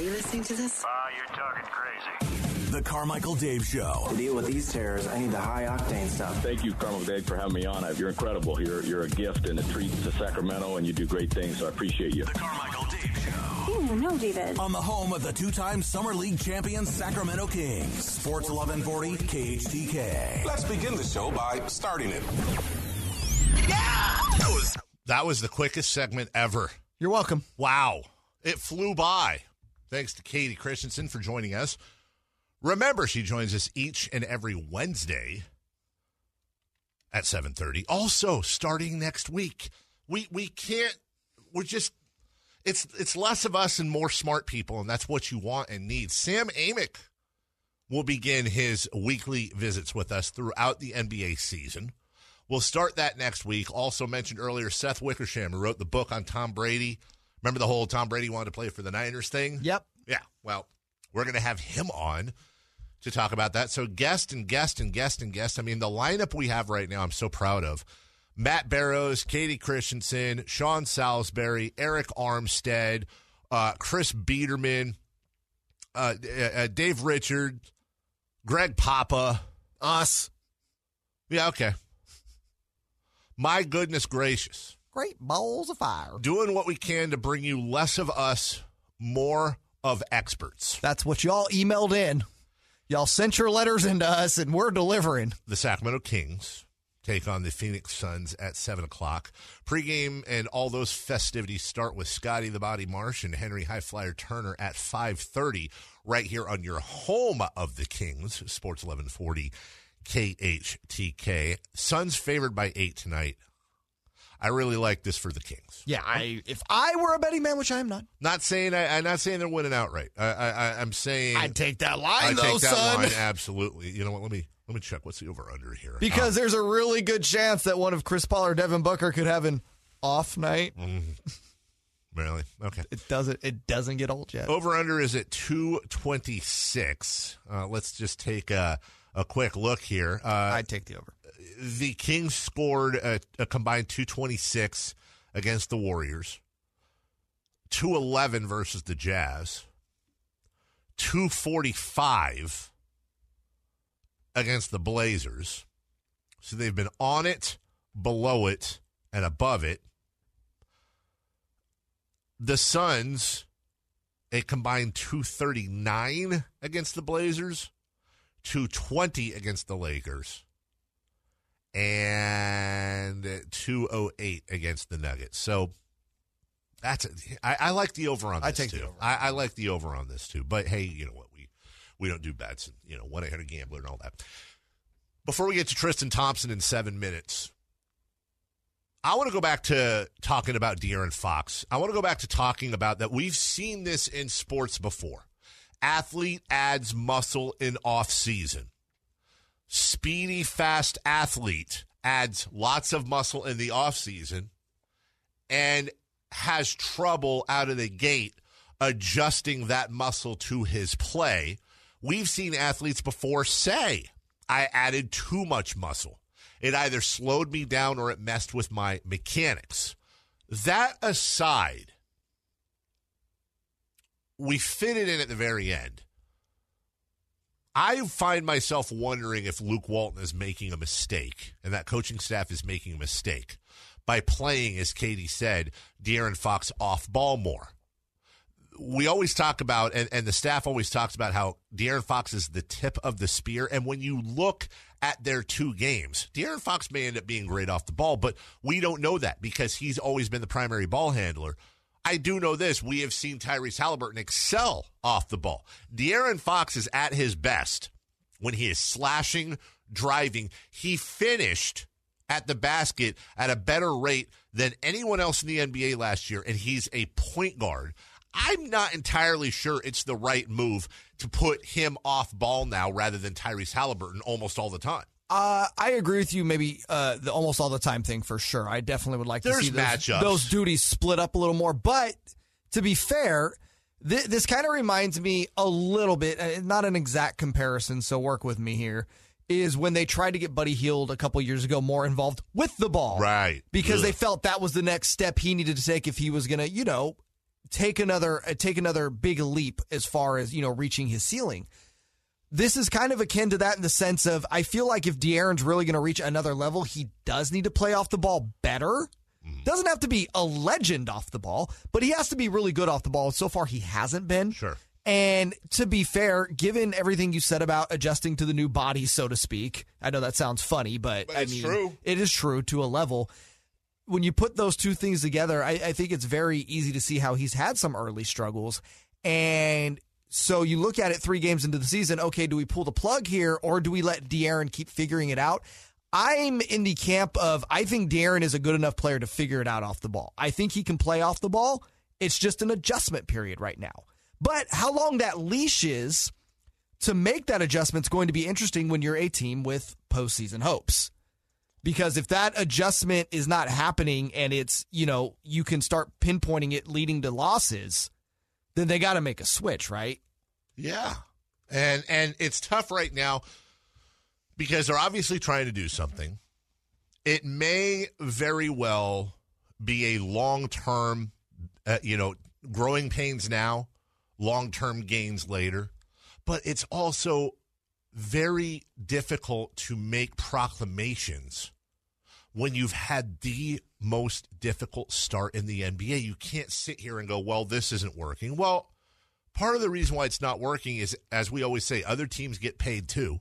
you listening to this? You're talking crazy. The Carmichael Dave Show. To deal with these terrors, I need the high-octane stuff. Thank you, Carmichael Dave, for having me on. You're incredible. You're a gift and a treat to Sacramento, and you do great things, so I appreciate you. The Carmichael Dave Show. No, David. On the home of the two-time Summer League champion Sacramento Kings. Sports 1140 KHTK. Let's begin the show by starting it. Yeah! That was the quickest segment ever. You're welcome. Wow. It flew by. Thanks to Katie Christensen for joining us. Remember, she joins us each and every Wednesday at 7:30. Also, starting next week, we can't. We're just. It's less of us and more smart people, and that's what you want and need. Sam Amick will begin his weekly visits with us throughout the NBA season. We'll start that next week. Also mentioned earlier, Seth Wickersham, who wrote the book on Tom Brady. Remember the whole Tom Brady wanted to play for the Niners thing? Yep. Yeah. Well, we're going to have him on to talk about that. So guest. I mean, the lineup we have right now, I'm so proud of. Matt Barrows, Katie Christensen, Sean Salisbury, Eric Armstead, Chris Biederman, Dave Richard, Greg Papa. Us. Yeah, okay. My goodness gracious. Great balls of fire. Doing what we can to bring you less of us, more of experts. That's what y'all emailed in. Y'all sent your letters into us, and we're delivering. The Sacramento Kings take on the Phoenix Suns at 7 o'clock. Pre-game and all those festivities start with Scotty the Body Marsh and Henry Highflyer Turner at 5:30 right here on your home of the Kings, Sports 1140 KHTK. Suns favored by 8 tonight. I really like this for the Kings. Yeah, if I were a betting man, which I am not. I'm not saying they're winning outright. I'm saying I'd take that line, I'd take that line, absolutely. You know what? Let me check. What's the over/under here? Because there's a really good chance that one of Chris Paul or Devin Booker could have an off night. Really? Okay. It doesn't get old yet. Over/under is at 226. Let's just take a quick look here. I'd take the over. The Kings scored a combined 226 against the Warriors, 211 versus the Jazz, 245 against the Blazers. So they've been on it, below it, and above it. The Suns, a combined 239 against the Blazers, 220 against the Lakers, and 208 against the Nuggets. So I like the over on this, I take too. the over. I like the over on this, too. But, hey, you know what? We don't do bets and, 1-800-GAMBLER and all that. Before we get to Tristan Thompson in 7 minutes, I want to go back to talking about De'Aaron Fox. I want to go back to talking about that we've seen this in sports before. Athlete adds muscle in off season. Speedy, fast athlete adds lots of muscle in the offseason and has trouble out of the gate adjusting that muscle to his play. We've seen athletes before say, I added too much muscle. It either slowed me down or it messed with my mechanics. That aside, we fit it in at the very end. I find myself wondering if Luke Walton is making a mistake and that coaching staff is making a mistake by playing, as Katie said, De'Aaron Fox off ball more. We always talk about, and the staff always talks about how De'Aaron Fox is the tip of the spear. And when you look at their two games, De'Aaron Fox may end up being great off the ball, but we don't know that because he's always been the primary ball handler. I do know this. We have seen Tyrese Halliburton excel off the ball. De'Aaron Fox is at his best when he is slashing, driving. He finished at the basket at a better rate than anyone else in the NBA last year, and he's a point guard. I'm not entirely sure it's the right move to put him off ball now rather than Tyrese Halliburton almost all the time. I agree with you, maybe the almost all the time thing for sure. I definitely would like to see those duties split up a little more. But to be fair, this kind of reminds me a little bit, not an exact comparison, so work with me here, is when they tried to get Buddy Hield a couple years ago more involved with the ball. Right. Because they felt that was the next step he needed to take if he was going to, take another big leap as far as, reaching his ceiling. This is kind of akin to that in the sense of, I feel like if De'Aaron's really going to reach another level, he does need to play off the ball better. Doesn't have to be a legend off the ball, but he has to be really good off the ball. So far, he hasn't been. Sure. And to be fair, given everything you said about adjusting to the new body, so to speak, I know that sounds funny, but true. It is true to a level. When you put those two things together, I think it's very easy to see how he's had some early struggles. And so you look at it 3 games into the season, okay, do we pull the plug here or do we let De'Aaron keep figuring it out? I'm in the camp of, I think De'Aaron is a good enough player to figure it out off the ball. I think he can play off the ball. It's just an adjustment period right now. But how long that leash is to make that adjustment is going to be interesting when you're a team with postseason hopes. Because if that adjustment is not happening and it's, you can start pinpointing it leading to losses, then they got to make a switch, right? Yeah. And it's tough right now because they're obviously trying to do something. It may very well be a long-term, growing pains now, long-term gains later. But it's also very difficult to make proclamations when you've had the most difficult start in the NBA. You can't sit here and go, well, this isn't working. Well, part of the reason why it's not working is, as we always say, other teams get paid too.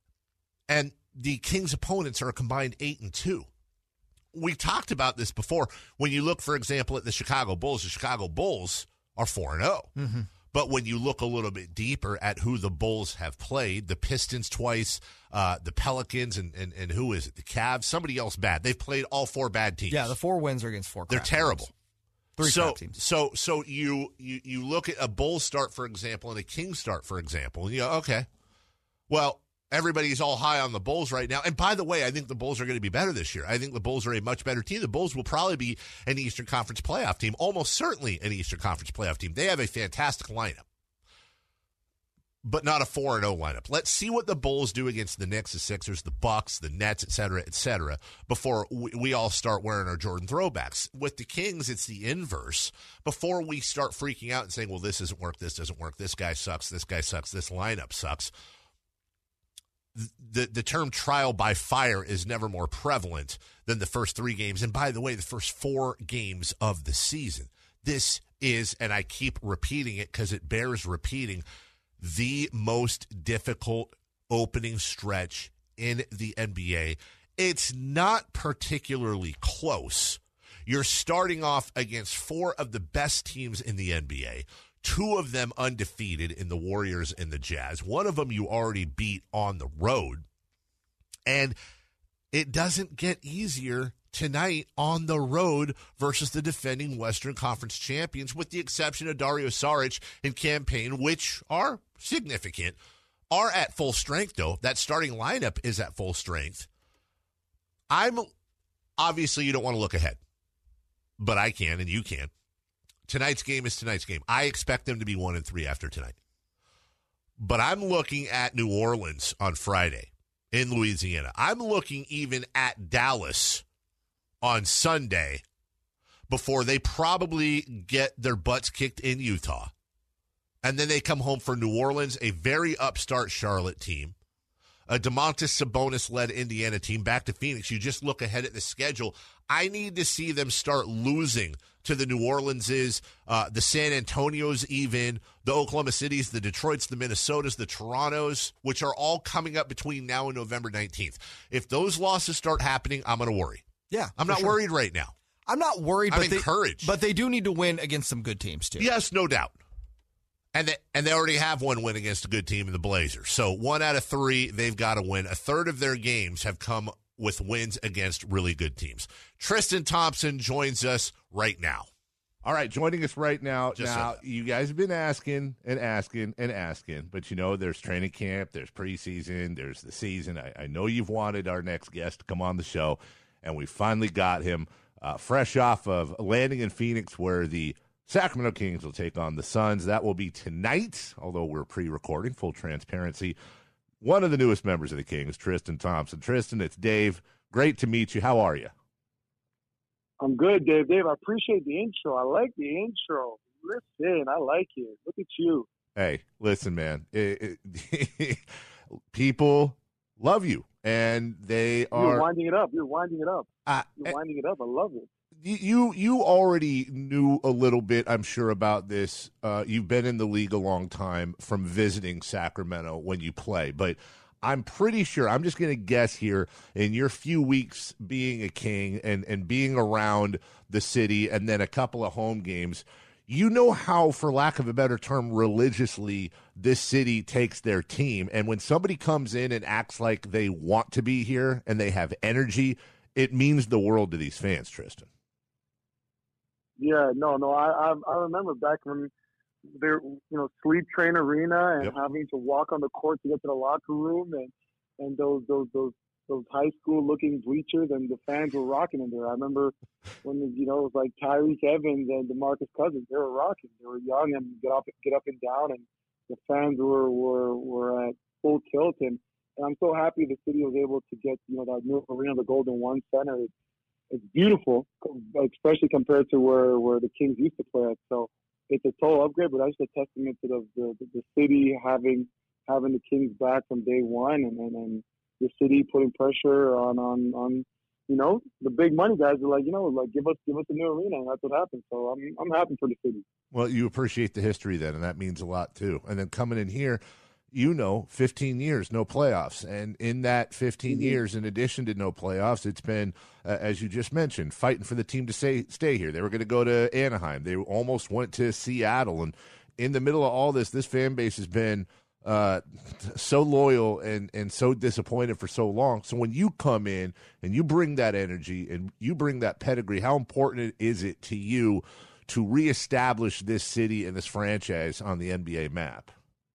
And the Kings' opponents are a combined 8-2. We talked about this before. When you look, for example, at the Chicago Bulls are 4-0. Mm-hmm. But when you look a little bit deeper at who the Bulls have played, the Pistons twice, the Pelicans, and who is it? The Cavs, somebody else bad. They've played all 4 bad teams. Yeah, the 4 wins are against 4 crap They're terrible. Teams. 3 crap teams. So you look at a Bulls start, for example, and a Kings start, for example, and you go, okay, well, everybody's all high on the Bulls right now. And by the way, I think the Bulls are going to be better this year. I think the Bulls are a much better team. The Bulls will probably be an Eastern Conference playoff team, almost certainly an Eastern Conference playoff team. They have a fantastic lineup, but not a 4-0 lineup. Let's see what the Bulls do against the Knicks, the Sixers, the Bucks, the Nets, et cetera, before we all start wearing our Jordan throwbacks. With the Kings, it's the inverse. Before we start freaking out and saying, well, this doesn't work, this guy sucks, this lineup sucks. The term trial by fire is never more prevalent than the first 3 games. And by the way, the first 4 games of the season. This is, and I keep repeating it because it bears repeating, the most difficult opening stretch in the NBA. It's not particularly close. You're starting off against 4 of the best teams in the NBA. 2 of them undefeated in the Warriors and the Jazz. 1 of them you already beat on the road. And it doesn't get easier tonight on the road versus the defending Western Conference champions, with the exception of Dario Saric and Cam Payne, which are significant, are at full strength, though. That starting lineup is at full strength. Obviously, you don't want to look ahead, but I can and you can. Tonight's game is tonight's game. I expect them to be 1-3 after tonight. But I'm looking at New Orleans on Friday in Louisiana. I'm looking even at Dallas on Sunday before they probably get their butts kicked in Utah. And then they come home for New Orleans, a very upstart Charlotte team, a Domantas Sabonis-led Indiana team, back to Phoenix. You just look ahead at the schedule. I need to see them start losing to the New Orleanses, the San Antonios even, the Oklahoma Cities, the Detroits, the Minnesotas, the Torontos, which are all coming up between now and November 19th. If those losses start happening, I'm going to worry. Yeah, I'm not worried right now. I'm not worried, I'm encouraged. But they do need to win against some good teams, too. Yes, no doubt. And they already have 1 win against a good team in the Blazers. So 1 out of 3, they've got to win. A third of their games have come with wins against really good teams. Tristan Thompson joins us right now. All right, joining us right now. You guys have been asking, but there's training camp, there's preseason, there's the season. I know you've wanted our next guest to come on the show, and we finally got him fresh off of landing in Phoenix, where the Sacramento Kings will take on the Suns. That will be tonight, although we're pre-recording, full transparency. One of the newest members of the Kings, Tristan Thompson. Tristan, it's Dave. Great to meet you. How are you? I'm good, Dave. I appreciate the intro. I like the intro. Listen, I like it. Look at you. Hey, listen, man. People love you, and they are. You're winding it up. You're winding it up. I love it. You already knew a little bit, I'm sure, about this. You've been in the league a long time from visiting Sacramento when you play, but I'm pretty sure, I'm just going to guess here, in your few weeks being a King and being around the city and then a couple of home games, you know how, for lack of a better term, religiously this city takes their team. And when somebody comes in and acts like they want to be here and they have energy, it means the world to these fans, Tristan. Yeah, no. I remember back when there, Sleep Train Arena and having to walk on the court to get to the locker room and those high school looking bleachers, and the fans were rocking in there. I remember when it was like Tyrese Evans and DeMarcus Cousins. They were rocking. They were young and get up and down, and the fans were at full tilt. And I'm so happy the city was able to get that new arena, the Golden One Center. It's beautiful, especially compared to where the Kings used to play at. So it's a total upgrade, but that's a testament to the city having the Kings back from day one, and the city putting pressure on the big money guys are like, give us a new arena, and that's what happened. So I'm happy for the city. Well, you appreciate the history then, and that means a lot too. And then coming in here, 15 years, no playoffs. And in that 15 years, in addition to no playoffs, it's been, as you just mentioned, fighting for the team to stay here. They were going to go to Anaheim. They almost went to Seattle. And in the middle of all this fan base has been so loyal and so disappointed for so long. So when you come in and you bring that energy and you bring that pedigree, how important is it to you to reestablish this city and this franchise on the NBA map?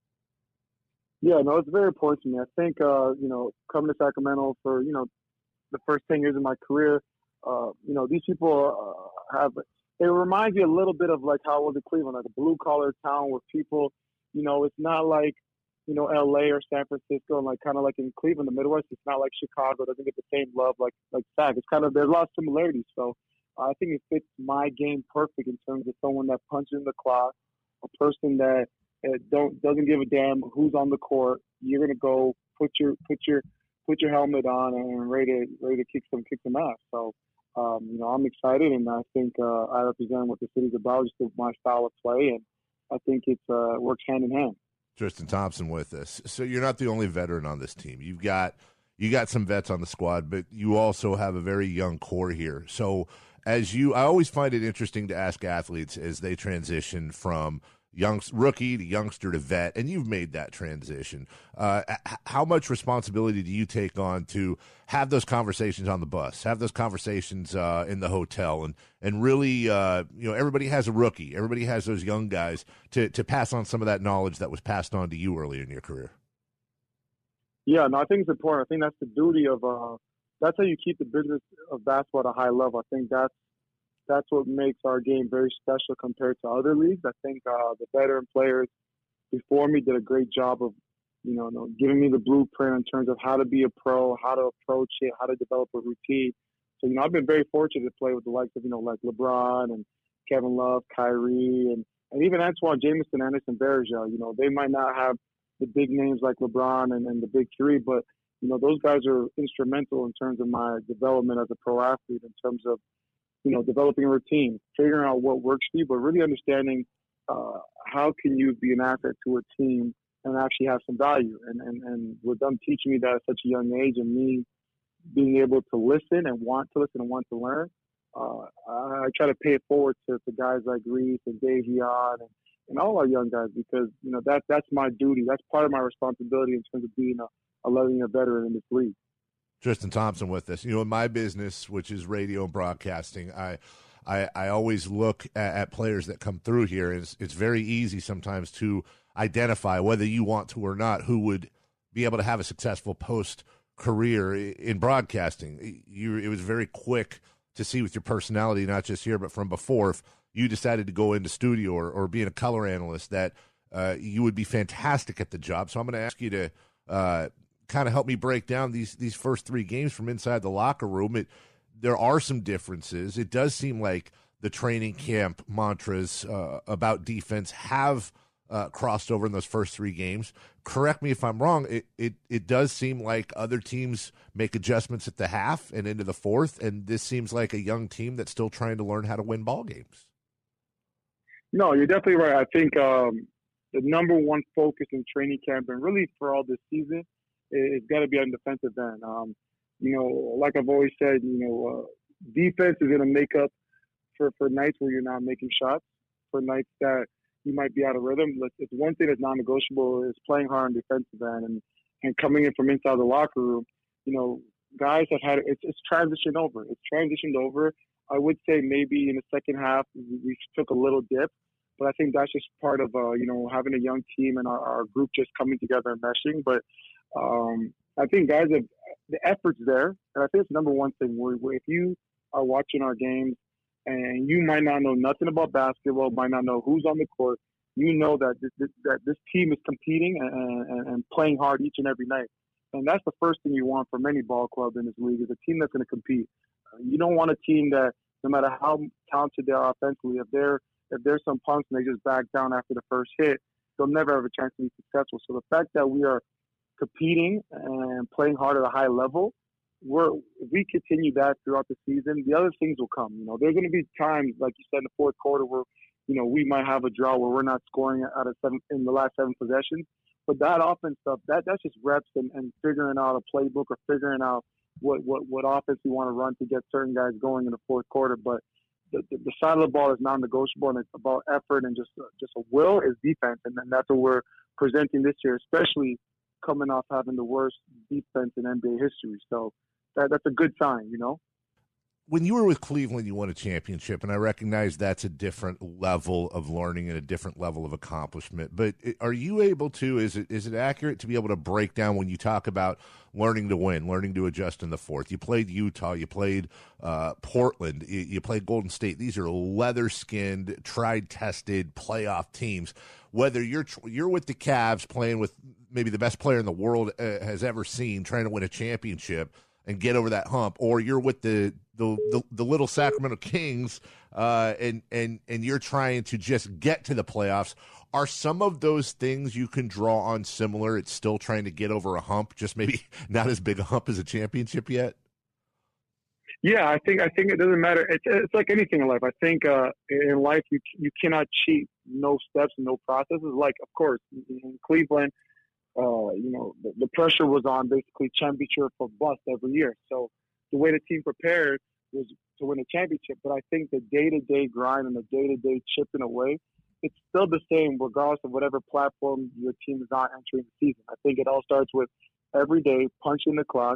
Yeah, no, it's very important to me. I think, coming to Sacramento for, the first 10 years of my career, these people it reminds me a little bit of like how it was in Cleveland, like a blue-collar town where people, it's not like, LA or San Francisco, and like kind of like in Cleveland, the Midwest, it's not like Chicago, doesn't get the same love like Sac. It's kind of, there's a lot of similarities. So I think it fits my game perfect in terms of someone that punches in the clock, a person that doesn't give a damn who's on the court. You're gonna go put your helmet on and ready to kick some ass. So I'm excited, and I think I represent what the city's about, just my style of play, and I think it works hand in hand. Tristan Thompson with us. So you're not the only veteran on this team. You got some vets on the squad, but you also have a very young core here. So I always find it interesting to ask athletes as they transition from rookie to youngster to vet, and you've made that transition. How much responsibility do you take on to have those conversations on the bus, have those conversations in the hotel, and really, everybody has a rookie, everybody has those young guys to pass on some of that knowledge that was passed on to you earlier in your career? Yeah, no, I think it's important. I think that's the duty of that's how you keep the business of basketball at a high level. I think that's what makes our game very special compared to other leagues. I think the veteran players before me did a great job of, giving me the blueprint in terms of how to be a pro, how to approach it, how to develop a routine. So, I've been very fortunate to play with the likes of, like LeBron and Kevin Love, Kyrie, and even Antoine Jameson, Anderson Varejao. They might not have the big names like LeBron and the big three, but, those guys are instrumental in terms of my development as a pro athlete, in terms of, developing a routine, figuring out what works for you, but really understanding how can you be an asset to a team and actually have some value. And with them teaching me that at such a young age, and me being able to listen and want to listen and want to learn, I try to pay it forward to guys like Reese and Davion and all our young guys, because that's my duty. That's part of my responsibility in terms of being a 11-year veteran in this league. Tristan Thompson with us. In my business, which is radio and broadcasting, I always look at players that come through here. It's very easy sometimes to identify, whether you want to or not, who would be able to have a successful post-career in broadcasting. It was very quick to see with your personality, not just here, but from before, if you decided to go into studio or being a color analyst, that you would be fantastic at the job. So I'm going to ask you to kind of help me break down these first three games from inside the locker room. There are some differences. It does seem like the training camp mantras about defense have crossed over in those first 3 games. Correct me if I'm wrong. It does seem like other teams make adjustments at the half and into the fourth, and this seems like a young team that's still trying to learn how to win ball games. No, you're definitely right. I think the number one focus in training camp and really for all this season is got to be on defensive end. Like I've always said, defense is going to make up for nights where you're not making shots, for nights that you might be out of rhythm. It's one thing that's non-negotiable is playing hard on defensive end and coming in from inside the locker room. Guys have had it's transitioned over. It's transitioned over. I would say maybe in the second half we took a little dip, but I think that's just part of having a young team and our group just coming together and meshing. But I think guys have the effort's there, and I think it's number one thing. Where if you are watching our games and you might not know nothing about basketball, might not know who's on the court, that this team is competing and playing hard each and every night. And that's the first thing you want from any ball club in this league is a team that's going to compete. You don't want a team that, no matter how talented they are offensively, if there's some punks and they just back down after the first hit, they'll never have a chance to be successful. So the fact that we are competing and playing hard at a high level, if we continue that throughout the season, the other things will come. There's going to be times, like you said, in the fourth quarter where, we might have a draw where we're not scoring out of 7 in the last 7 possessions. But that offense stuff, that's just reps and figuring out a playbook or figuring out what offense you want to run to get certain guys going in the fourth quarter. But the side of the ball is non-negotiable, and it's about effort and just a will is defense. And that's what we're presenting this year, especially coming off having the worst defense in NBA history. So that's a good sign, When you were with Cleveland, you won a championship, and I recognize that's a different level of learning and a different level of accomplishment. But are you able to, is it accurate to be able to break down when you talk about learning to win, learning to adjust in the fourth? You played Utah, you played Portland, you played Golden State. These are leather-skinned, tried-tested playoff teams. Whether you're with the Cavs playing with maybe the best player in the world has ever seen, trying to win a championship and get over that hump, or you're with the little Sacramento Kings and you're trying to just get to the playoffs. Are some of those things you can draw on similar? It's still trying to get over a hump, just maybe not as big a hump as a championship yet? Yeah, I think it doesn't matter. It's like anything in life. I think in life you cannot cheat. No steps and no processes. Like, of course, in Cleveland, the pressure was on basically championship for bust every year. So the way the team prepared was to win a championship. But I think the day-to-day grind and the day-to-day chipping away, it's still the same regardless of whatever platform your team is on entering the season. I think it all starts with every day punching the clock,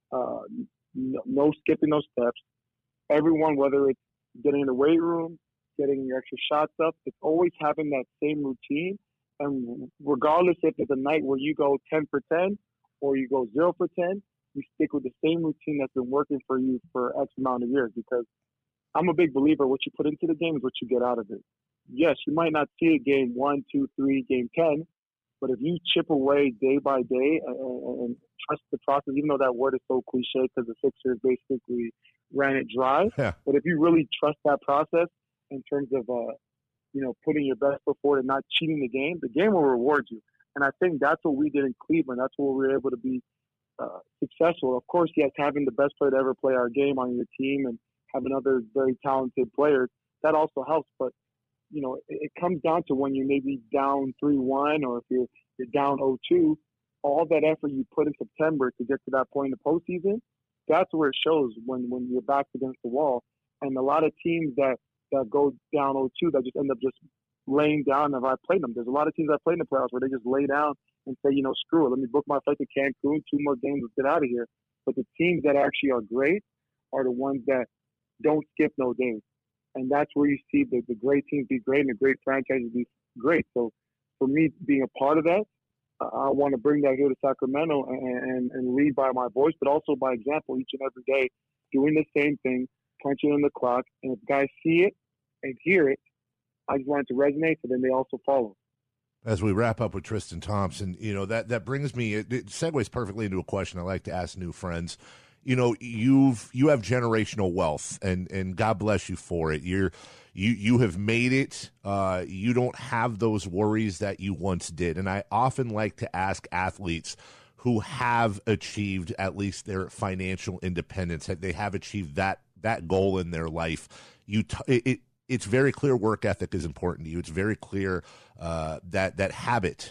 no skipping those steps. Everyone, whether it's getting in the weight room, getting your extra shots up, it's always having that same routine. And regardless if it's a night where you go 10 for 10 or you go 0 for 10, you stick with the same routine that's been working for you for X amount of years. Because I'm a big believer, what you put into the game is what you get out of it. Yes, you might not see it game 1, 2, 3, game 10, but if you chip away day by day and trust the process, even though that word is so cliche because the Sixers basically ran it dry, but if you really trust that process in terms of putting your best foot forward and not cheating the game will reward you. And I think that's what we did in Cleveland. That's what we were able to be successful. Of course, yes, having the best player to ever play our game on your team and having other very talented players, that also helps. But, it comes down to when you're maybe down 3-1 or if you're down 0-2, all that effort you put in September to get to that point in the postseason, that's where it shows when you're back against the wall. And a lot of teams that go down 0-2 that just end up just laying down. If I played them, there's a lot of teams I played in the playoffs where they just lay down and say, screw it, let me book my flight to Cancun, 2 more games, let's get out of here. But the teams that actually are great are the ones that don't skip no days. And that's where you see the great teams be great and the great franchises be great. So for me, being a part of that, I want to bring that here to Sacramento and lead by my voice, but also by example each and every day, doing the same thing, punching on the clock. And if guys see it and hear it, I just want it to resonate, so then they also follow. As we wrap up with Tristan Thompson, that brings me, it segues perfectly into a question I like to ask new friends. you know, you have generational wealth, and God bless you for it. You have made it. You don't have those worries that you once did. And I often like to ask athletes who have achieved at least their financial independence, that they have achieved that goal in their life. It's very clear work ethic is important to you. It's very clear that habit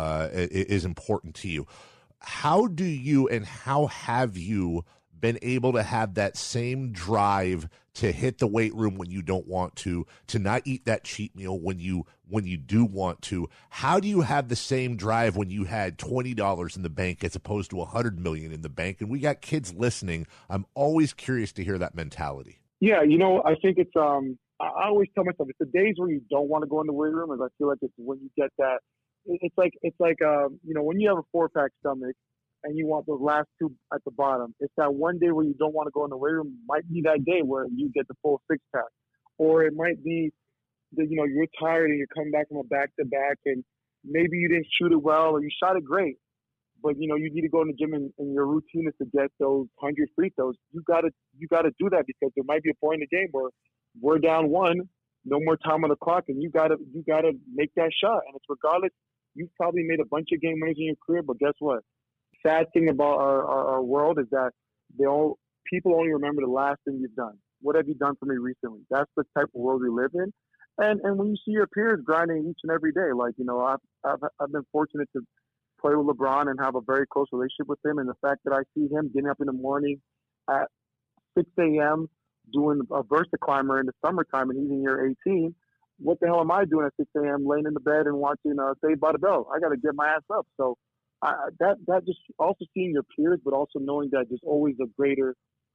is important to you. How do you and how have you been able to have that same drive to hit the weight room when you don't want to not eat that cheat meal when you do want to? How do you have the same drive when you had $20 in the bank as opposed to $100 million in the bank? And we got kids listening. I'm always curious to hear that mentality. Yeah, you know, I think it's I always tell myself it's the days where you don't want to go in the weight room, as I feel like it's when you get that. It's like you know, when you have a 4-pack stomach and you want those last 2 at the bottom, it's that one day where you don't want to go in the weight room. Might be that day where you get the full 6-pack, or it might be that, you know, you're tired and you're coming back from a back-to-back and maybe you didn't shoot it well or you shot it great, but you know you need to go in the gym and your routine is to get those 100 free throws. You gotta do that, because there might be a point in the game where we're down 1, no more time on the clock, and you gotta make that shot. And it's regardless. You've probably made a bunch of game winners in your career, but guess what? Sad thing about our world is that people only remember the last thing you've done. What have you done for me recently? That's the type of world we live in. And when you see your peers grinding each and every day, like, you know, I've been fortunate to play with LeBron and have a very close relationship with him. And the fact that I see him getting up in the morning at 6 a.m. doing a Versa climber in the summertime and he's in year 18, what the hell am I doing at 6 a.m. laying in the bed and watching Saved by the Bell? I got to get my ass up. So that just also seeing your peers, but also knowing that there's always a greater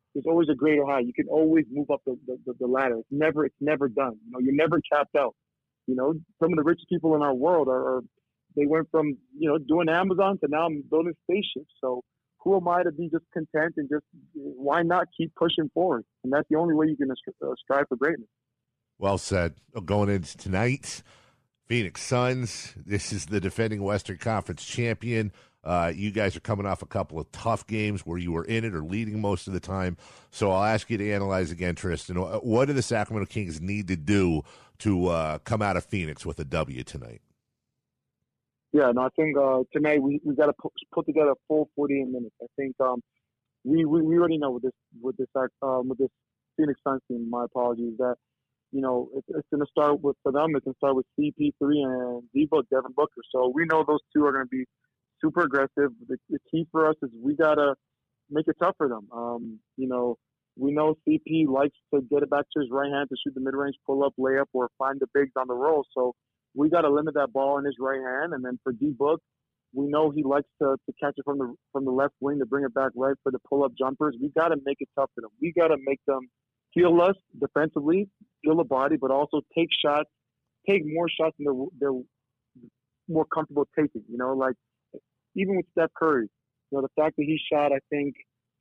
high. You can always move up the ladder. It's never done. You know, you're never capped out. You know, some of the richest people in our world they went from, you know, doing Amazon to now building spaceships. So who am I to be just content and just why not keep pushing forward? And that's the only way you can strive for greatness. Well said. Going into tonight, Phoenix Suns. This is the defending Western Conference champion. You guys are coming off a couple of tough games where you were in it or leading most of the time. So I'll ask you to analyze again, Tristan. What do the Sacramento Kings need to do to come out of Phoenix with a W tonight? Yeah, no, I think tonight we got to put together a full 48 minutes. I think we already know with this Phoenix Suns team. My apologies that. You know, it's going to start for them. It's going to start with CP3 and D-Book, Devin Booker. So we know those two are going to be super aggressive. The key for us is we got to make it tough for them. You know, we know CP likes to get it back to his right hand to shoot the mid-range pull-up, layup, or find the bigs on the roll. So we got to limit that ball in his right hand. And then for D-Book, we know he likes to catch it from the left wing to bring it back right for the pull-up jumpers. We got to make it tough for them. We got to make them feel us defensively, feel the body, but also take more shots than they're more comfortable taking. You know, like even with Steph Curry, you know, the fact that he shot, I think,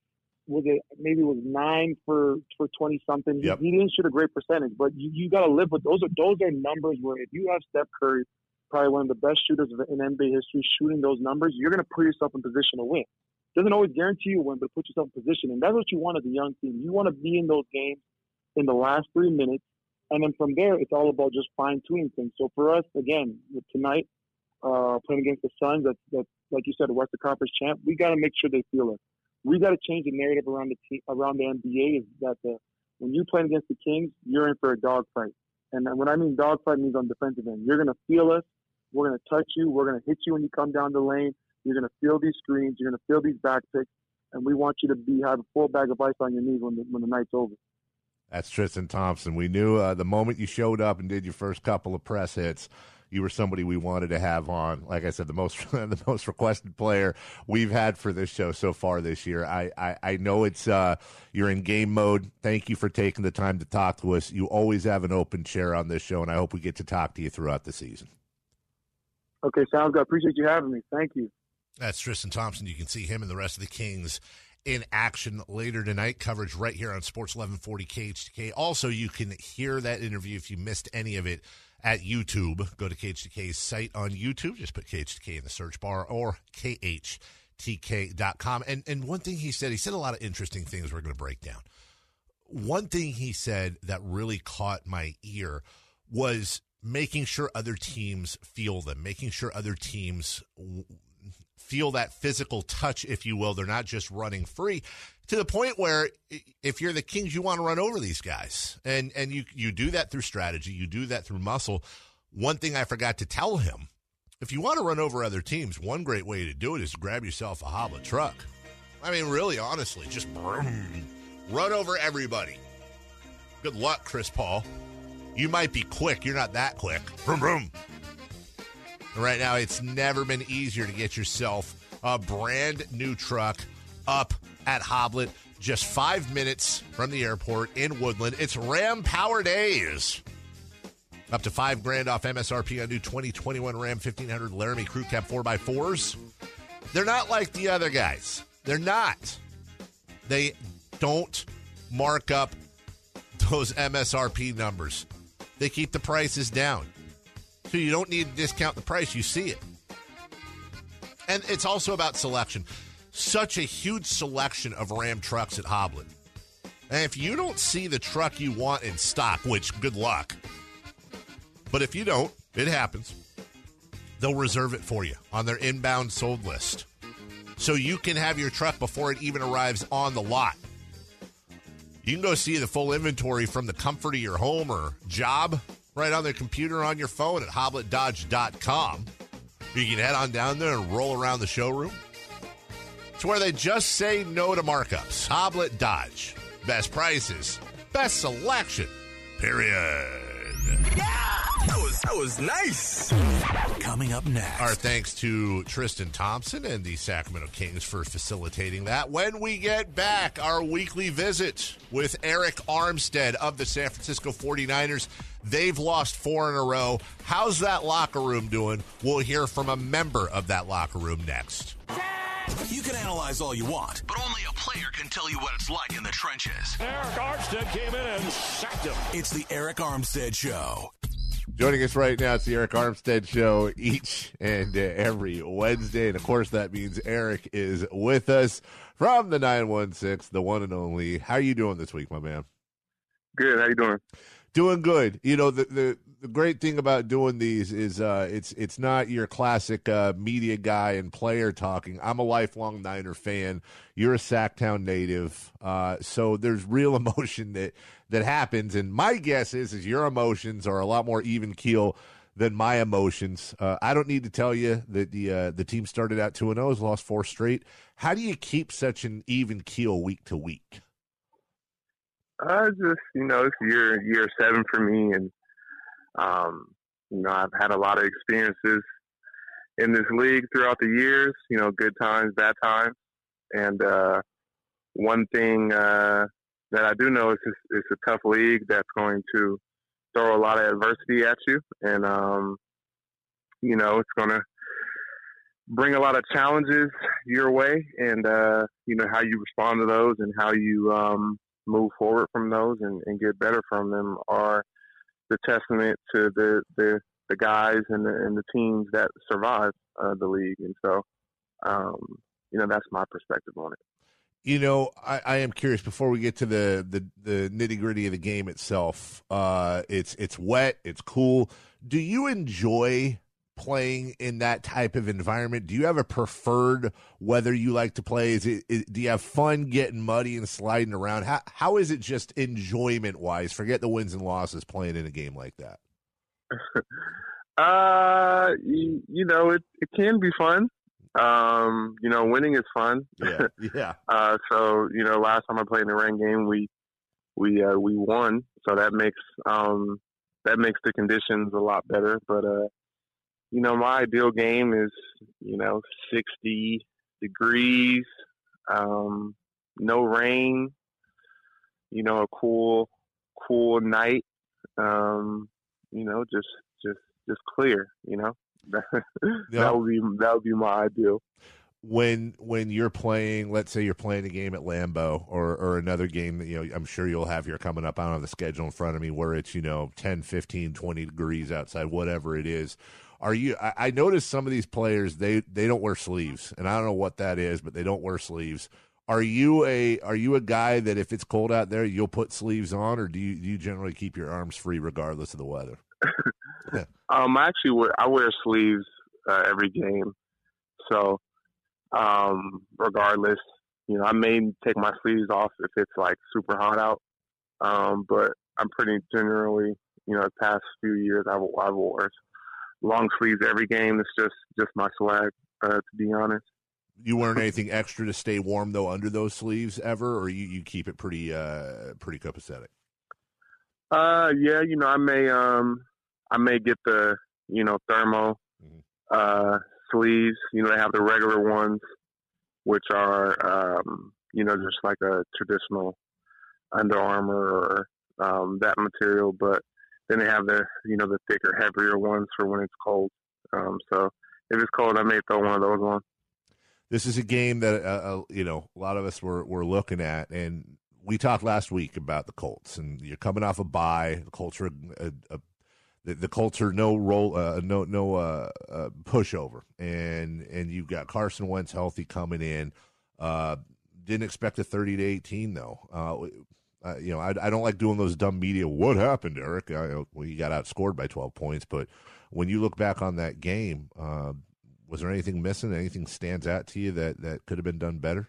maybe it was 9 for 20 something. Yep. He didn't shoot a great percentage, but you got to live with those. Those are numbers where if you have Steph Curry, probably one of the best shooters in NBA history, shooting those numbers, you're going to put yourself in position to win. Doesn't always guarantee you a win, but put yourself in position. And that's what you want as a young team. You want to be in those games in the last 3 minutes. And then from there, it's all about just fine-tuning things. So for us, again, tonight, playing against the Suns, that's like you said, the Western Conference champ, we got to make sure they feel it. We got to change the narrative around the NBA is that when you play against the Kings, you're in for a dogfight. And when I mean dogfight, means on defensive end. You're going to feel us. We're going to touch you. We're going to hit you when you come down the lane. You're going to feel these screens. You're going to feel these back picks, and we want you to have a full bag of ice on your knees when the night's over. That's Tristan Thompson. We knew the moment you showed up and did your first couple of press hits, you were somebody we wanted to have on. Like I said, the most requested player we've had for this show so far this year. I know it's you're in game mode. Thank you for taking the time to talk to us. You always have an open chair on this show, and I hope we get to talk to you throughout the season. Okay, sounds good. I appreciate you having me. Thank you. That's Tristan Thompson. You can see him and the rest of the Kings in action later tonight. Coverage right here on Sports 1140 KHTK. Also, you can hear that interview if you missed any of it at YouTube. Go to KHTK's site on YouTube. Just put KHTK in the search bar or KHTK TK.com. And one thing he said a lot of interesting things we're going to break down. One thing he said that really caught my ear was making sure other teams feel them, making sure other teams feel that physical touch, if you will. They're not just running free, to the point where if you're the Kings, you want to run over these guys. And you do that through strategy. You do that through muscle. One thing I forgot to tell him, if you want to run over other teams, one great way to do it is to grab yourself a Hoblet truck. I mean, really, honestly, just run over everybody. Good luck, Chris Paul. You might be quick. You're not that quick. Vroom, vroom. Right now, it's never been easier to get yourself a brand new truck up at Hoblet. Just 5 minutes from the airport in Woodland. It's Ram Power Days. Up to $5,000 off MSRP on new 2021 Ram 1500 Laramie Crew Cab 4x4s. They're not like the other guys. They're not. They don't mark up those MSRP numbers. They keep the prices down. So you don't need to discount the price. You see it. And it's also about selection. Such a huge selection of Ram trucks at Hoblet. And if you don't see the truck you want in stock, which good luck, but if you don't, it happens, they'll reserve it for you on their inbound sold list. So you can have your truck before it even arrives on the lot. You can go see the full inventory from the comfort of your home or job right on the computer on your phone at HobletDodge.com. You can head on down there and roll around the showroom. It's where they just say no to markups. Hoblet Dodge. Best prices. Best selection. Period. Yeah! That was nice. Coming up next. Our thanks to Tristan Thompson and the Sacramento Kings for facilitating that. When we get back, our weekly visit with Eric Armstead of the San Francisco 49ers. They've lost 4 in a row. How's that locker room doing? We'll hear from a member of that locker room next. You can analyze all you want, but only a player can tell you what it's like in the trenches. Eric Armstead came in and sacked him. It's the Eric Armstead Show. Joining us right now, it's the Eric Armstead Show each and every Wednesday. And, of course, that means Eric is with us from the 916, the one and only. How are you doing this week, my man? Good. How you doing? Doing good. You know, the great thing about doing these is it's not your classic media guy and player talking. I'm a lifelong Niner fan. You're a Sacktown native. So there's real emotion that happens. And my guess is your emotions are a lot more even keel than my emotions. I don't need to tell you that the team started out 2-0, has lost 4 straight. How do you keep such an even keel week to week? Just, it's year 7 for me, and I've had a lot of experiences in this league throughout the years. Good times, bad times, and one thing that I do know is it's a tough league that's going to throw a lot of adversity at you, and it's going to bring a lot of challenges your way, and how you respond to those and how you move forward from those and get better from them are the testament to the guys and the teams that survive the league. And so, that's my perspective on it. I am curious before we get to the nitty gritty of the game itself. It's wet. It's cool. Do you enjoy playing in that type of environment? Do you have a preferred weather you like to play? Do you have fun getting muddy and sliding around? How is it just enjoyment wise? Forget the wins and losses playing in a game like that. It can be fun. Winning is fun. Yeah. So last time I played in the rain game, we won. So that makes the conditions a lot better. But my ideal game is, 60 degrees, no rain, a cool night, just clear, That would be my ideal. When you're playing, let's say you're playing a game at Lambeau or another game that, I'm sure you'll have here coming up. I don't have the schedule in front of me where it's, 10, 15, 20 degrees outside, whatever it is. Are you? I noticed some of these players they don't wear sleeves, and I don't know what that is, but they don't wear sleeves. Are you a guy that if it's cold out there, you'll put sleeves on, or do you generally keep your arms free regardless of the weather? Yeah. I wear sleeves every game, so regardless, I may take my sleeves off if it's like super hot out, but I'm pretty generally, the past few years I've wore long sleeves every game. It's just my swag, to be honest. You wearing anything extra to stay warm though under those sleeves ever, or you keep it pretty copacetic? Yeah, I may get the thermo sleeves. They have the regular ones, which are just like a traditional Under Armour or that material, but then they have the the thicker, heavier ones for when it's cold. So if it's cold, I may throw one of those on. This is a game that a lot of us were looking at, and we talked last week about the Colts, and you're coming off a bye. The Colts are the Colts are no pushover, and you've got Carson Wentz healthy coming in. Didn't expect a 30-18 though. I don't like doing those dumb media. What happened, Eric? Well, you got outscored by 12 points, but when you look back on that game, was there anything missing? Anything stands out to you that could have been done better?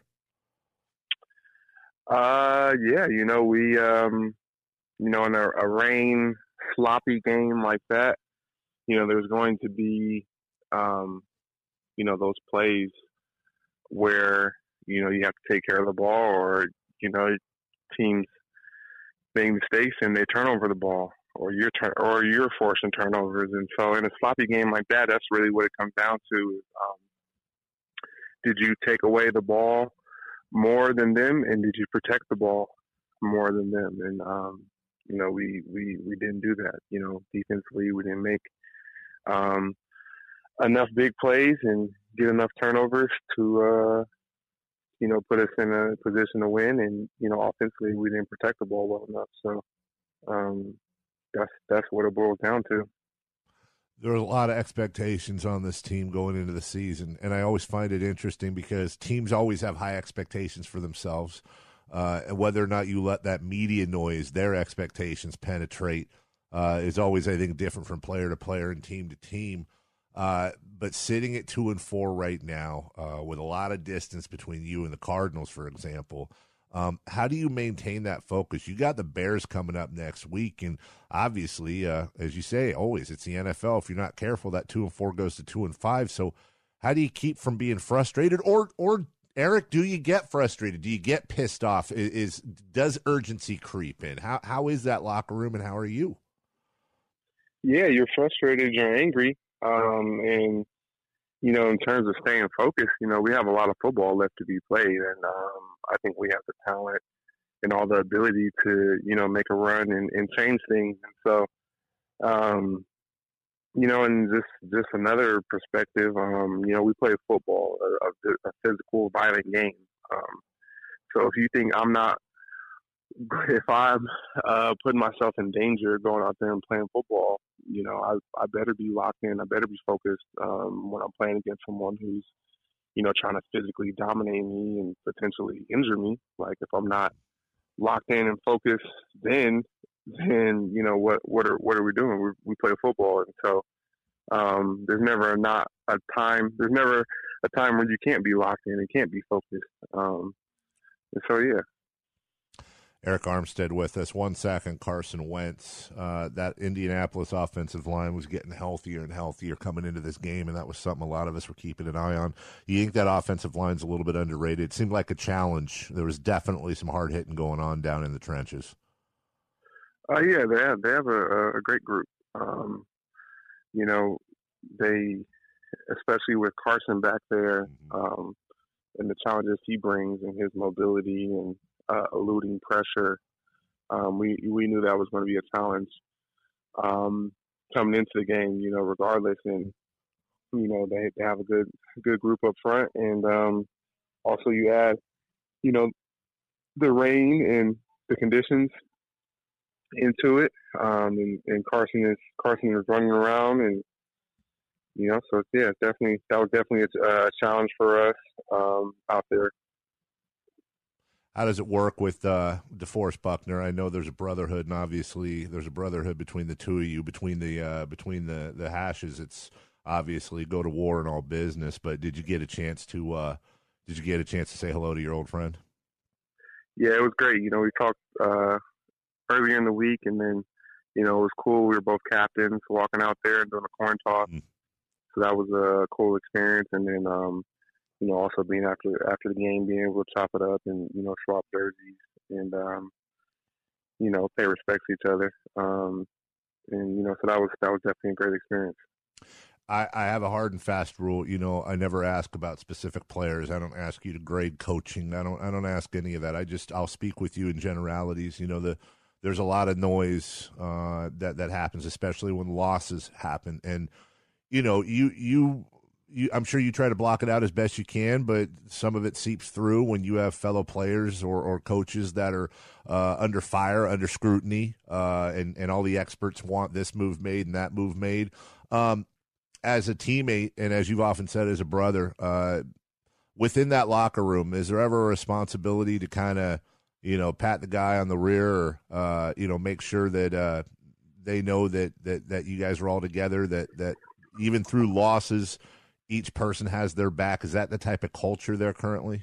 Yeah, we, in a rain, sloppy game like that, there's going to be, those plays where, you have to take care of the ball or, teams make mistakes and they turn over the ball or you're forcing turnovers. And so in a sloppy game like that, that's really what it comes down to. Did you take away the ball more than them, and did you protect the ball more than them? And we didn't do that. Defensively, we didn't make enough big plays and get enough turnovers to put us in a position to win. And offensively, we didn't protect the ball well enough. So that's what it boils down to. There are a lot of expectations on this team going into the season, and I always find it interesting because teams always have high expectations for themselves, and whether or not you let that media noise, their expectations penetrate, is always, I think, different from player to player and team to team. But sitting at 2-4 right now, with a lot of distance between you and the Cardinals, for example, how do you maintain that focus? You got the Bears coming up next week, and obviously, as you say, always it's the NFL. If you're not careful, that 2-4 goes to 2-5. So, how do you keep from being frustrated? Or Eric, do you get frustrated? Do you get pissed off? Does urgency creep in? How is that locker room, and how are you? Yeah, you're frustrated. You're angry, and in terms of staying focused, we have a lot of football left to be played, and I think we have the talent and all the ability to, make a run and change things. And so, and just another perspective, we play football, a physical, violent game. So if you think if I'm putting myself in danger going out there and playing football, I better be locked in. I better be focused when I'm playing against someone who's, trying to physically dominate me and potentially injure me. Like if I'm not locked in and focused, then what are we doing? We play football, and so there's never a time when you can't be locked in and can't be focused. And so yeah. Eric Armstead with us. 1 second, Carson Wentz. That Indianapolis offensive line was getting healthier and healthier coming into this game, and that was something a lot of us were keeping an eye on. You think that offensive line's a little bit underrated? It seemed like a challenge. There was definitely some hard hitting going on down in the trenches. Yeah, they have a great group. They, especially with Carson back there, and the challenges he brings and his mobility and eluding pressure. We knew that was going to be a challenge coming into the game, regardless. And, they have a good group up front. And also you add, the rain and the conditions into it. And Carson is running around and, So yeah, that was definitely a challenge for us out there. How does it work with DeForest Buckner? I know there's a brotherhood, and obviously there's a brotherhood between the two of you, between the hashes. It's obviously go to war and all business. But did you get a chance to say hello to your old friend? Yeah, it was great. We talked earlier in the week, and then it was cool. We were both captains, walking out there and doing a coin toss. So that was a cool experience. And then also being after the game, being able to chop it up and swap jerseys and pay respect to each other. So that was definitely a great experience. I have a hard and fast rule. I never ask about specific players. I don't ask you to grade coaching. I don't ask any of that. I'll speak with you in generalities. There's a lot of noise that happens, especially when losses happen, and you I'm sure you try to block it out as best you can, but some of it seeps through when you have fellow players or coaches that are under fire, under scrutiny, and all the experts want this move made and that move made. As a teammate, and as you've often said, as a brother, within that locker room, is there ever a responsibility to kind of, pat the guy on the rear or, make sure that they know that you guys are all together, that even through losses, each person has their back? Is that the type of culture there currently?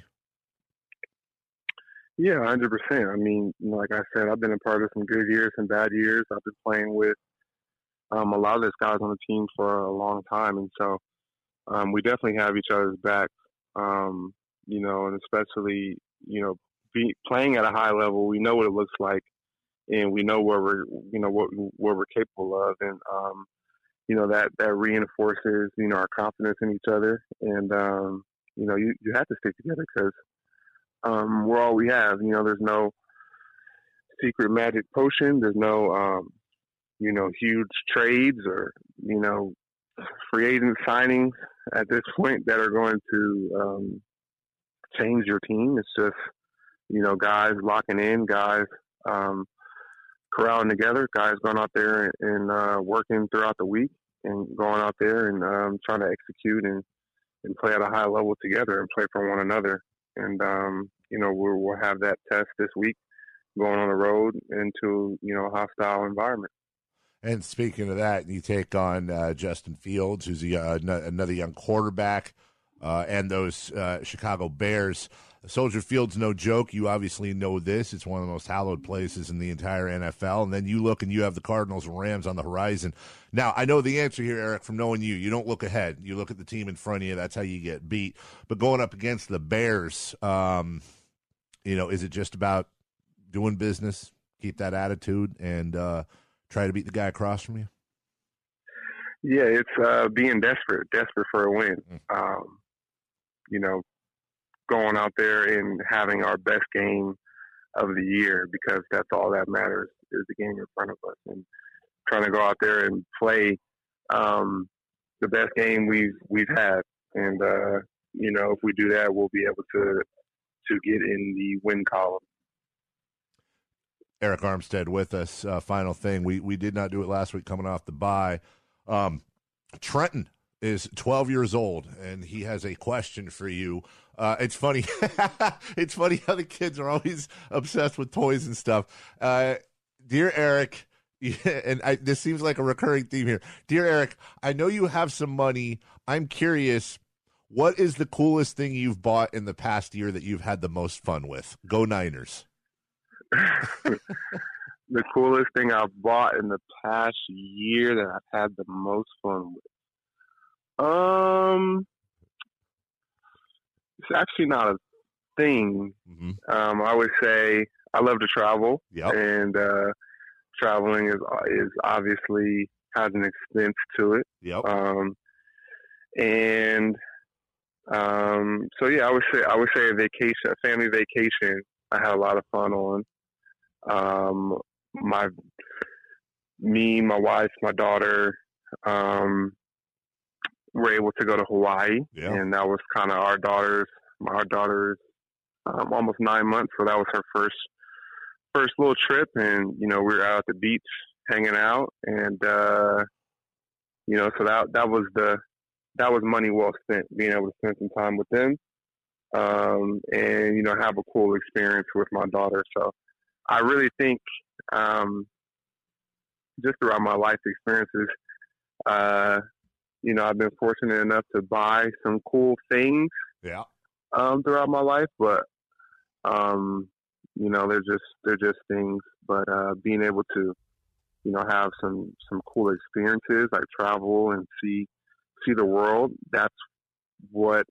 Yeah, 100%. I mean, like I said, I've been a part of some good years and bad years. I've been playing with a lot of those guys on the team for a long time. And so we definitely have each other's backs, and especially, playing at a high level, we know what it looks like and we know where we're capable of. And, that reinforces, our confidence in each other. And, you have to stick together because we're all we have. There's no secret magic potion. There's no, huge trades or, free agent signings at this point that are going to change your team. It's just, guys locking in, guys corralling together, guys going out there and working throughout the week and going out there and trying to execute and play at a high level together and play for one another. And, we'll have that test this week going on the road into, a hostile environment. And speaking of that, you take on Justin Fields, who's another young quarterback, and those Chicago Bears. Soldier Field's no joke. You obviously know this. It's one of the most hallowed places in the entire NFL. And then you look and you have the Cardinals and Rams on the horizon. Now, I know the answer here, Eric, from knowing you. You don't look ahead. You look at the team in front of you. That's how you get beat. But going up against the Bears, is it just about doing business, keep that attitude, and try to beat the guy across from you? Yeah, it's being desperate for a win. Going out there and having our best game of the year, because that's all that matters is the game in front of us, and trying to go out there and play the best game we've had. And if we do that, we'll be able to get in the win column. Eric Armstead with us. Final thing, we did not do it last week coming off the bye. Trenton is 12 years old, and he has a question for you. It's funny. It's funny how the kids are always obsessed with toys and stuff. Dear Eric, and this seems like a recurring theme here. Dear Eric, I know you have some money. I'm curious, what is the coolest thing you've bought in the past year that you've had the most fun with? Go Niners. The coolest thing I've bought in the past year that I've had the most fun with. It's actually not a thing. Mm-hmm. I would say I love to travel, and traveling is obviously has an expense to it. Yep. So yeah, I would say a vacation, a family vacation. I had a lot of fun on. Me, my wife, my daughter, were able to go to Hawaii, and that was kind of our daughter's almost 9 months, so that was her first little trip, and we were out at the beach hanging out, and so that was the that was money well spent, being able to spend some time with them, and, you know, have a cool experience with my daughter. So I really think, just throughout my life experiences, you know, I've been fortunate enough to buy some cool things throughout my life, but, you know, they're just things, but, being able to, you know, have some cool experiences, like travel and see the world. That's what,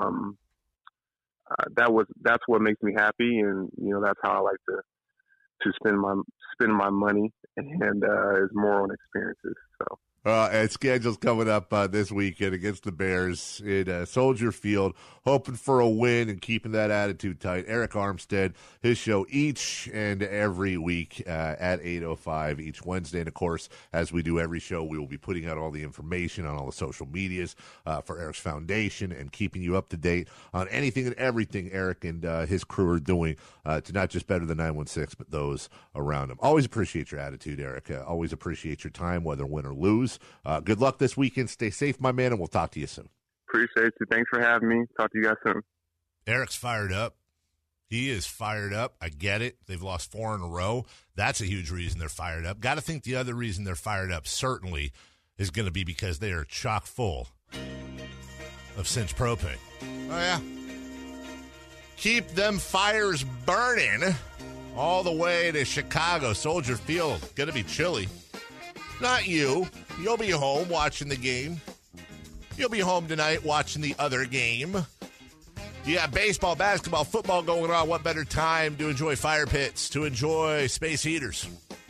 that's what makes me happy. And, you know, that's how I like to spend my money, and, is more on experiences. So. And schedule's coming up this weekend against the Bears in Soldier Field, hoping for a win and keeping that attitude tight. Eric Armstead, his show each and every week at 8:05 each Wednesday. And, of course, as we do every show, we will be putting out all the information on all the social medias for Eric's foundation and keeping you up to date on anything and everything Eric and his crew are doing to not just better the 916, but those around him. Always appreciate your attitude, Eric. Always appreciate your time, whether win or lose. Good luck this weekend. Stay safe, my man, and we'll talk to you soon. Appreciate you. Thanks for having me. Talk to you guys soon. Eric's fired up. He is fired up. I get it. They've lost 4 in a row. That's a huge reason they're fired up. Got to think the other reason they're fired up certainly is going to be because they are chock full of Cinch Propane. Oh, yeah. Keep them fires burning all the way to Chicago, Soldier Field. Going to be chilly. Not you. You'll be home watching the game. You'll be home tonight watching the other game. You got baseball, basketball, football going on. What better time to enjoy fire pits, to enjoy space heaters?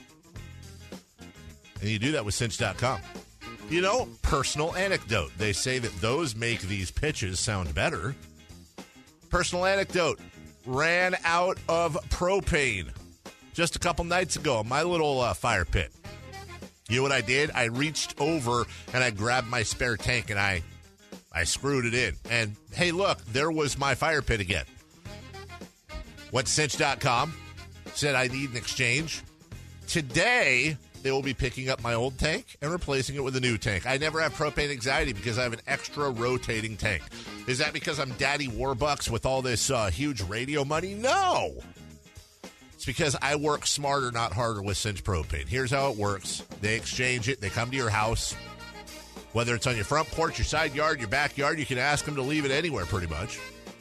And you do that with Cinch.com. You know, personal anecdote. They say that those make these pitches sound better. Personal anecdote. Ran out of propane just a couple nights ago. My little fire pit. You know what I did? I reached over and I grabbed my spare tank and I screwed it in. And, hey, look, there was my fire pit again. Went to Cinch.com, said I need an exchange. Today, they will be picking up my old tank and replacing it with a new tank. I never have propane anxiety because I have an extra rotating tank. Is that because I'm Daddy Warbucks with all this huge radio money? No. It's because I work smarter, not harder with Cinch Propane. Here's how it works. They exchange it. They come to your house. Whether it's on your front porch, your side yard, your backyard, you can ask them to leave it anywhere pretty much.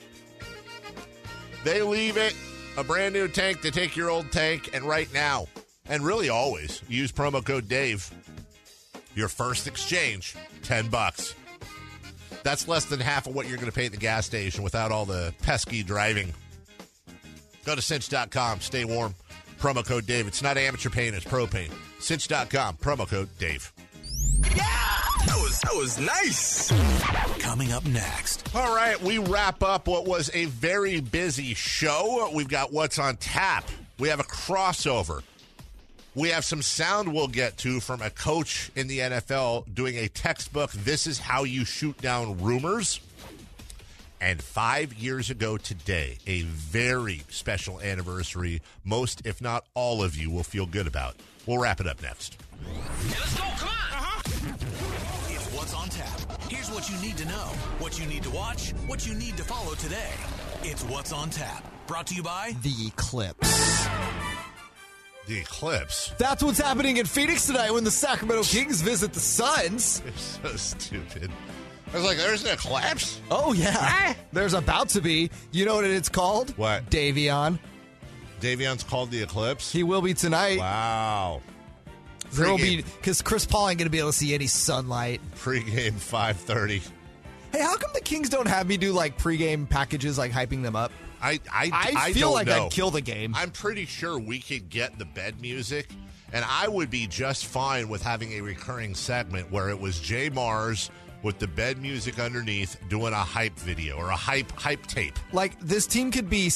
They leave it, a brand new tank. They take your old tank, and right now, and really always, use promo code Dave. Your first exchange, $10. That's less than half of what you're going to pay at the gas station without all the pesky driving. Go to Cinch.com. Stay warm. Promo code Dave. It's not amateur paint. It's propane. Cinch.com. Promo code Dave. Yeah! That was nice. Coming up next. All right. We wrap up what was a very busy show. We've got What's on Tap. We have a crossover. We have some sound we'll get to from a coach in the NFL doing a textbook. This is how you shoot down rumors. And 5 years ago today, a very special anniversary most, if not all of you, will feel good about. We'll wrap it up next. Hey, let's go. Come on. It's What's on Tap. Here's what you need to know, what you need to watch, what you need to follow today. It's What's on Tap. Brought to you by The Eclipse. The Eclipse? That's what's happening in Phoenix tonight when the Sacramento Kings visit the Suns. You're so stupid. I was like, there's an eclipse? Oh, yeah. There's about to be. You know what it's called? What? Davion. Davion's called the Eclipse? He will be tonight. Wow. There will be, because Chris Paul ain't going to be able to see any sunlight. Pregame 5:30. Hey, how come the Kings don't have me do, like, pregame packages, like, hyping them up? I feel like know. I'd kill the game. I'm pretty sure we could get the bed music, and I would be just fine with having a recurring segment where it was Jay Mars with the bed music underneath doing a hype video or a hype tape. Like, this team could be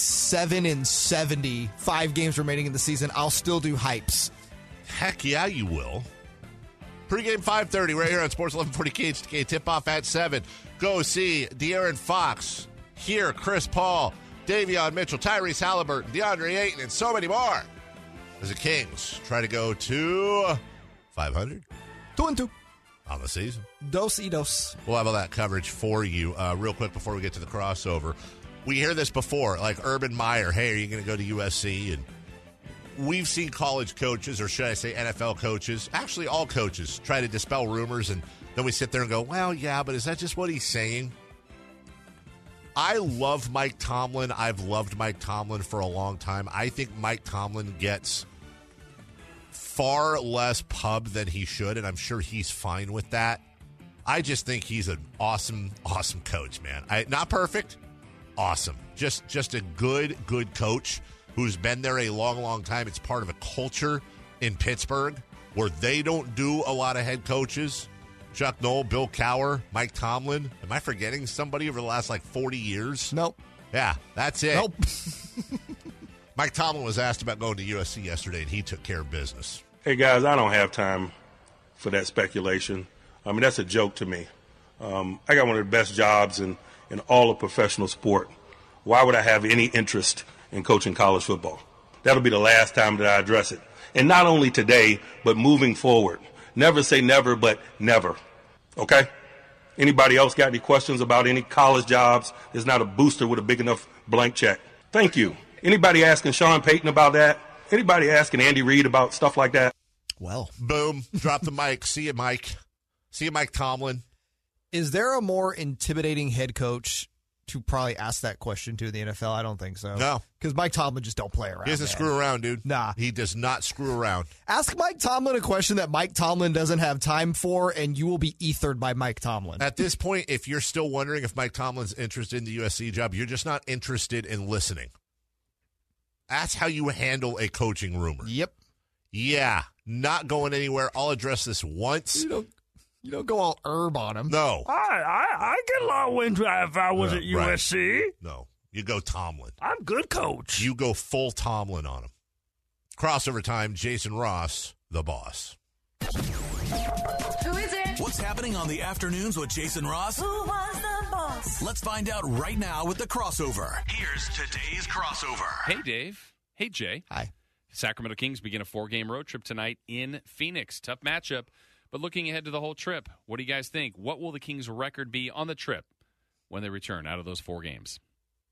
7-70, 5 games remaining in the season. I'll still do hypes. Heck yeah, you will. Pre-game 5:30 right here on Sports 1140 KHTK. Tip-off at 7. Go see De'Aaron Fox. Hear Chris Paul, Davion Mitchell, Tyrese Halliburton, DeAndre Ayton, and so many more as the Kings try to go to 500. 2-2. on the season. Dos. We'll have all that coverage for you. Real quick before we get to the crossover, we hear this before, like Urban Meyer, hey, are you going to go to USC? And we've seen college coaches, or should I say NFL coaches, actually all coaches, try to dispel rumors, and then we sit there and go, well, yeah, but is that just what he's saying? I love Mike Tomlin. I've loved Mike Tomlin for a long time. I think Mike Tomlin gets far less pub than he should, and I'm sure he's fine with that. I just think he's an awesome, awesome coach, man. Not perfect, awesome. Just a good coach who's been there a long, long time. It's part of a culture in Pittsburgh where they don't do a lot of head coaches. Chuck Noll, Bill Cowher, Mike Tomlin. Am I forgetting somebody over the last 40 years? Nope. Yeah, that's it. Nope. Mike Tomlin was asked about going to USC yesterday, and he took care of business. Hey, guys, I don't have time for that speculation. I mean, that's a joke to me. I got one of the best jobs in all of professional sport. Why would I have any interest in coaching college football? That'll be the last time that I address it. And not only today, but moving forward. Never say never, but never. Okay? Anybody else got any questions about any college jobs? There's not a booster with a big enough blank check. Thank you. Anybody asking Sean Payton about that? Anybody asking Andy Reid about stuff like that? Well. Boom. Drop the mic. See you, Mike. See you, Mike Tomlin. Is there a more intimidating head coach to probably ask that question to the NFL? I don't think so. No. Because Mike Tomlin just don't play around. He doesn't screw around, dude. Nah. He does not screw around. Ask Mike Tomlin a question that Mike Tomlin doesn't have time for, and you will be ethered by Mike Tomlin. At this point, if you're still wondering if Mike Tomlin's interested in the USC job, you're just not interested in listening. That's how you handle a coaching rumor. Yep. Yeah. Not going anywhere. I'll address this once. You don't go all herb on him. No. I get along with if I was at USC. Right. No. You go Tomlin. I'm good coach. You go full Tomlin on him. Crossover time, Jason Ross, the boss. Who is it? What's happening on the afternoons with Jason Ross? Who was the boss? Let's find out right now with the crossover. Here's today's crossover. Hey, Dave. Hey, Jay. Hi. Sacramento Kings begin a 4-game road trip tonight in Phoenix. Tough matchup, but looking ahead to the whole trip, what do you guys think? What will the Kings' record be on the trip when they return out of those 4 games?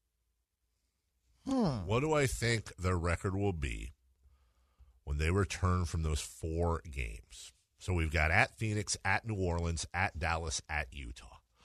What do I think their record will be when they return from those 4 games? So we've got at Phoenix, at New Orleans, at Dallas, at Utah.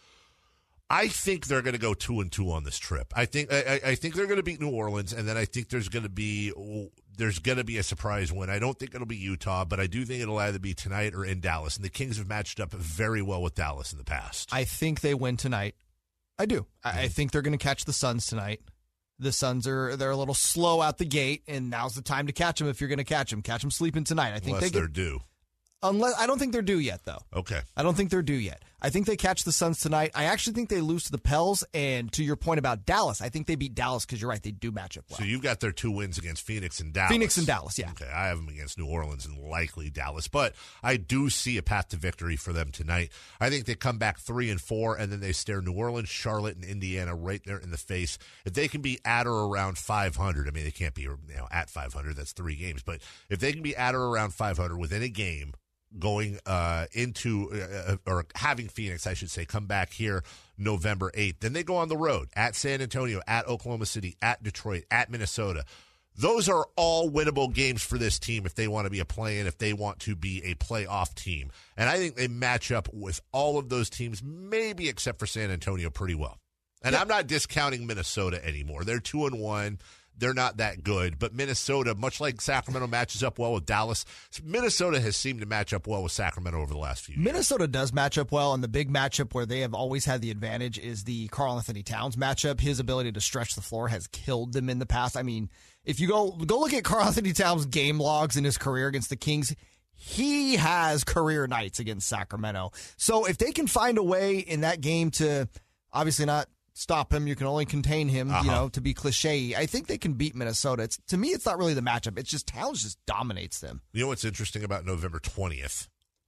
I think they're going to go 2-2 on this trip. I think they're going to beat New Orleans, and then I think there's going to be a surprise win. I don't think it'll be Utah, but I do think it'll either be tonight or in Dallas. And the Kings have matched up very well with Dallas in the past. I think they win tonight. I do. I think they're going to catch the Suns tonight. The Suns they're a little slow out the gate, and now's the time to catch them if you're going to catch them. Catch them sleeping tonight. I think they're due. I don't think they're due yet, though. Okay. I don't think they're due yet. I think they catch the Suns tonight. I actually think they lose to the Pels. And to your point about Dallas, I think they beat Dallas because you're right, they do match up well. So you've got their 2 wins against Phoenix and Dallas. Phoenix and Dallas, yeah. Okay, I have them against New Orleans and likely Dallas. But I do see a path to victory for them tonight. I think they come back 3-4, and then they stare New Orleans, Charlotte, and Indiana right there in the face. If they can be at or around 500, I mean, they can't be at 500. That's 3 games. But if they can be at or around 500 within a game, going into or having Phoenix, I should say, come back here November 8th. Then they go on the road at San Antonio, at Oklahoma City, at Detroit, at Minnesota. Those are all winnable games for this team if they want to be a play-in, if they want to be a playoff team. And I think they match up with all of those teams, maybe except for San Antonio, pretty well. And I'm not discounting Minnesota anymore. They're 2-1. They're not that good. But Minnesota, much like Sacramento matches up well with Dallas, Minnesota has seemed to match up well with Sacramento over the last few years. Minnesota does match up well, and the big matchup where they have always had the advantage is the Karl-Anthony Towns matchup. His ability to stretch the floor has killed them in the past. I mean, if you go look at Karl-Anthony Towns' game logs in his career against the Kings, he has career nights against Sacramento. So if they can find a way in that game to obviously not stop him, you can only contain him, to be cliche. I think they can beat Minnesota. To me, it's not really the matchup. It's just Towns just dominates them. You know what's interesting about November 20th?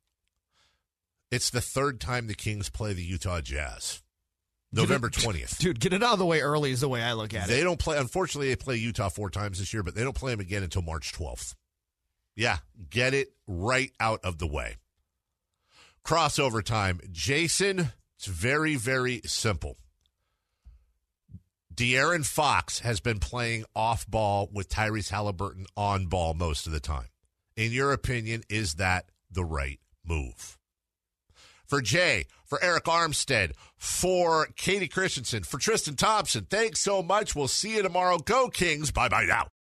It's the 3rd time the Kings play the Utah Jazz. November 20th. Dude, get it out of the way early is the way I look at it. They don't play. Unfortunately, they play Utah 4 times this year, but they don't play them again until March 12th. Yeah, get it right out of the way. Crossover time. Jason, it's very, very simple. De'Aaron Fox has been playing off ball with Tyrese Halliburton on ball most of the time. In your opinion, is that the right move? For Jay, for Eric Armstead, for Katie Christensen, for Tristan Thompson, thanks so much. We'll see you tomorrow. Go Kings. Bye-bye now.